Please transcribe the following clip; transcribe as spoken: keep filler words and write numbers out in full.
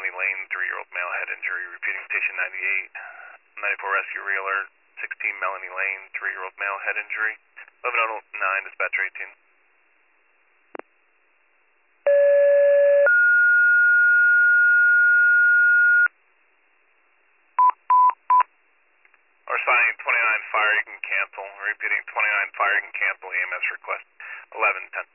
Melanie Lane, three-year-old male head injury. Repeating station ninety-eight. ninety-four rescue re-alert. sixteen Melanie Lane, three-year-old male head injury. eleven oh nine, dispatcher eighteen. Or signing twenty-nine fire, you can cancel. Repeating twenty-nine fire, you can cancel E M S request. eleven ten.